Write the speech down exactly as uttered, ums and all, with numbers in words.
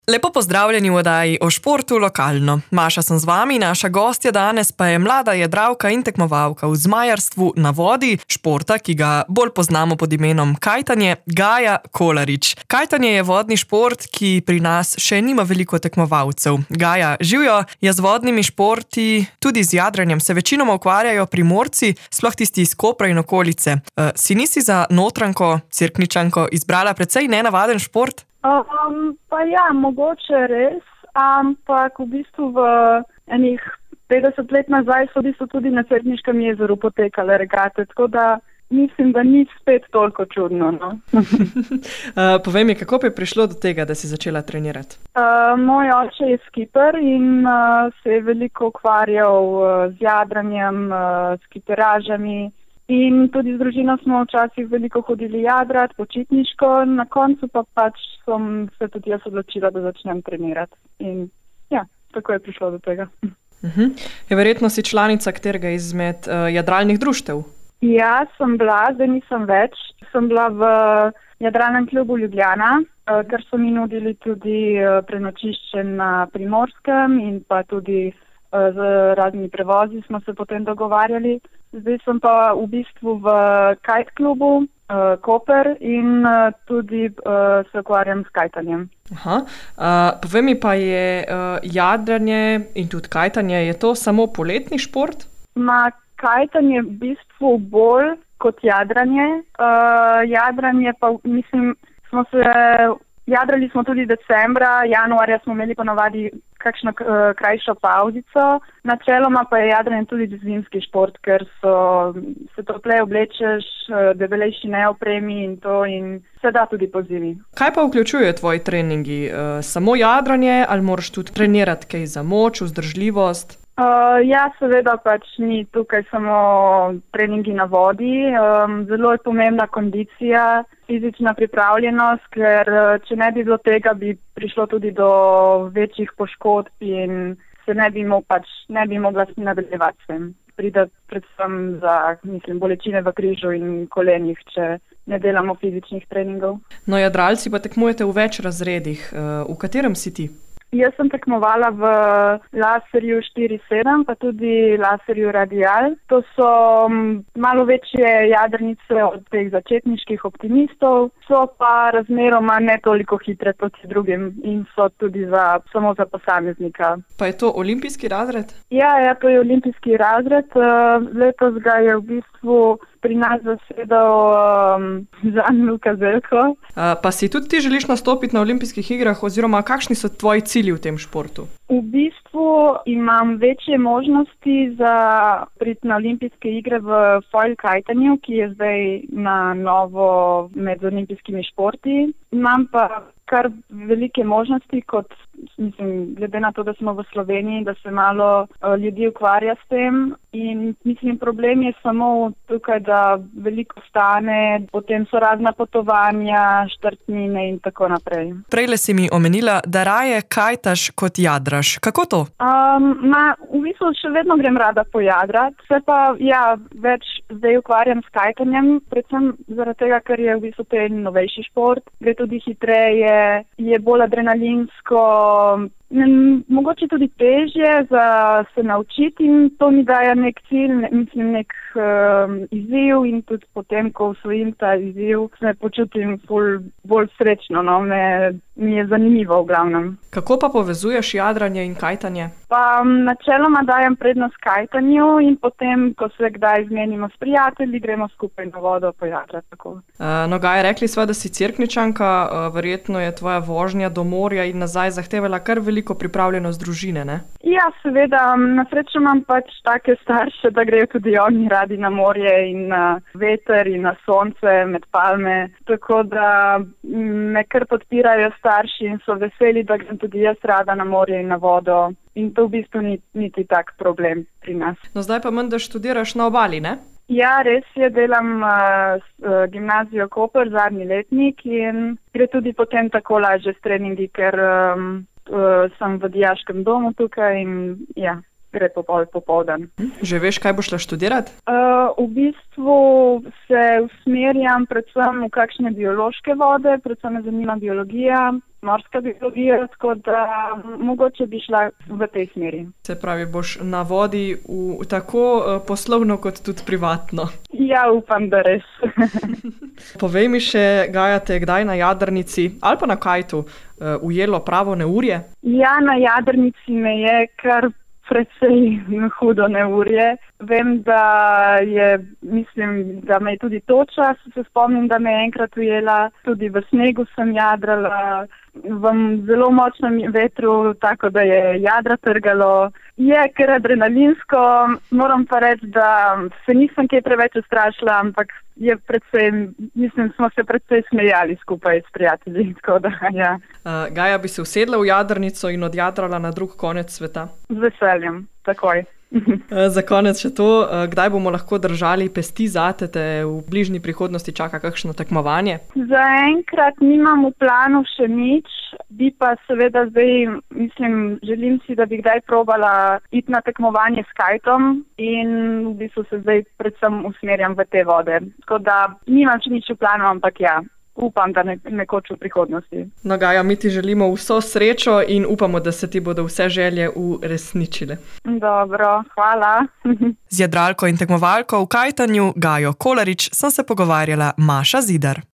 Lepo pozdravljeni v oddaji o športu lokalno. Maša sem z vami, naša gostja danes pa je mlada jadralka in tekmovalka v zmajarstvu na vodi, športa, ki ga bolj poznamo pod imenom kajtanje, Gaja Kolarič. Kajtanje je vodni šport, ki pri nas še nima veliko tekmovalcev. Gaja, živjo, je z vodnimi športi, tudi z jadranjem se večinoma ukvarjajo Primorci, sploh tisti iz Kopra in okolice. Uh, si nisi za Notranjko, Cerkničanko izbrala precej nenavaden šport? Um, pa ja, mogoče res, ampak v bistvu v enih petdeset let nazaj so v bistvu tudi na Cerkniškem jezeru potekale regate, tako da mislim, da ni spet toliko čudno. No? uh, povej mi, kako bi prišlo do tega, da si začela trenirati? Uh, moj oče je skiper in uh, se je veliko ukvarjal uh, z jadranjem, uh, s skiperažami. In tudi z družino smo včasih veliko hodili jadrati, počitniško, na koncu pa pač sem se tudi jaz odločila, da začnem trenirati. In ja, tako je prišlo do tega. Uh-huh. Je verjetno si članica katerega izmed uh, jadralnih društev? Ja, sem bila, zdaj nisem več. Sem bila v jadralnem klubu Ljubljana, uh, ker so mi nudili tudi uh, prenočišče na Primorskem in pa tudi uh, z raznimi prevozi smo se potem dogovarjali. Zdaj sem pa v bistvu v kajt klubu uh, Koper in uh, tudi uh, se ukvarjam s kajtanjem. Aha. Uh, povej mi pa, je uh, jadranje in tudi kajtanje, je to samo poletni šport? Ma kajtanje v bistvu bolj kot jadranje. Uh, jadranje pa, mislim, smo se, jadrali smo tudi decembra, januarja smo imeli ponavadi kakšno uh, krajšo pauzico. Načeloma pa je jadranje tudi zimski šport, ker so, se topleje oblečeš, uh, debelejši neopremi in to in se da tudi po zimi. Kaj pa vključujejo tvoji treningi? Uh, samo jadranje ali moraš tudi trenirati kaj za moč, vzdržljivost? Uh, ja, seveda pač ni tukaj samo treningi na vodi. Um, zelo je pomembna kondicija, fizična pripravljenost, ker če ne bi bilo tega, bi prišlo tudi do večjih poškodb in se ne bi, mo- pač, ne bi mogla nadaljevati s tem. Pride predvsem za, mislim, bolečine v križu in kolenih, če ne delamo fizičnih treningov. No, jadralci pa tekmujete v več razredih. Uh, v katerem si ti? Jaz sem tekmovala v laserju štiri sedem, pa tudi laserju radial. To so m, malo večje jadrnice od teh začetniških optimistov, so pa razmeroma ne toliko hitre proti drugim in so tudi za, samo za posameznika. Pa je to olimpijski razred? Ja, ja, to je olimpijski razred. Uh, letos ga je v bistvu pri nas zasedal um, Žan Luka Zelko. Uh, pa si tudi ti želiš nastopiti na olimpijskih igrah oziroma kakšni so tvoji cilji v tem športu? V bistvu imam večje možnosti za priti na olimpijske igre v foil kajtanju, ki je zdaj na novo med olimpijskimi športi. Imam pa kar velike možnosti, kot mislim, glede na to, da smo v Sloveniji, da se malo uh, ljudi ukvarja s tem. In mislim, problem je samo tukaj, da veliko stane, potem so razna potovanja, štartnine in tako naprej. Prejle si mi omenila, da raje kajtaš kot jadraš. Kako to? Um, ma, v bistvu še vedno grem rada pojadrat, se pa ja, več zdaj ukvarjam s kajtanjem, predvsem zaradi tega, ker je v bistvu to novejši šport, gre tudi hitreje, je bolj adrenalinsko, m, mogoče tudi težje za se naučiti in to mi daje nek cilj, ne, mislim nek um, izziv in tudi potem, ko usvojim ta izziv, se počutim ful, bolj srečno, no, me, mi je zanimivo v glavnem. Kako pa povezuješ jadranje in kajtanje? Pa načeloma dajem prednost kajtanju in potem, ko se kdaj zmenimo s prijatelji, gremo skupaj na vodo pojadrati. Tako. Uh, no, Gaja, rekli sva, da si Cerkničanka, uh, verjetno je tvoja vožnja do morja in nazaj zahtevala kar veliko pripravljenost družine, ne? Ja, seveda, na srečo imam pač take starše, da grejo tudi oni radi na morje in na veter in na sonce med palme, tako da me kar podpirajo starši in so veseli, da grem tudi jaz rada na morje in na vodo. In to v bistvu ni niti tak problem pri nas. No, zdaj pa menda študiraš na obali, ne? Ja, res je, delam uh, s, uh, gimnazijo Koper, zadnji letnik in gre tudi potem tako lažje s treningi, ker um, uh, sem v dijaškem domu tukaj in ja, gre popol popoldan. Že veš, kaj boš šla študirati? Uh, v bistvu se usmerjam predvsem v kakšne biološke vode, predvsem me zanima biologija, morska biologija, tako da mogoče bi šla v tej smeri. Se pravi, boš na vodi v, tako uh, poslovno kot tudi privatno. Ja, upam, da res. Povej mi še, Gaja, te kdaj na jadrnici ali pa na kajtu uh, ujelo pravo neurje? Ja, na jadrnici me je kar precej hudo neurje. Vem, da je, mislim, da me je tudi toča, se spomnim, da me je enkrat ujela, tudi v snegu sem jadrala, v zelo močnem vetru, tako da je jadra trgalo. Je kar adrenalinsko, moram pa reči, da se nisem kaj preveč ustrašila, ampak je predvsej, mislim, smo se predvsej smejali skupaj s prijatelji, tako da, ja. Uh, Gaja, bi se usedla v jadrnico in odjadrala na drug konec sveta? Z veseljem, takoj. Za konec še to, kdaj bomo lahko držali pesti zate, te v bližnji prihodnosti čaka kakšno tekmovanje? Zaenkrat nimam v planu še nič, bi pa seveda zdaj, mislim, želim si, da bi kdaj probala iti na tekmovanje s kajtom in v bistvu se zdaj predvsem usmerjam v te vode. Tako da nimam še nič v planu, ampak ja. Upam, da ne, nekoč v prihodnosti. No, Gaja, mi ti želimo vso srečo in upamo, da se ti bodo vse želje uresničile. Dobro, hvala. Z jadralko in tekmovalko v kajtanju Gajo Kolarič sem se pogovarjala Maša Zidar.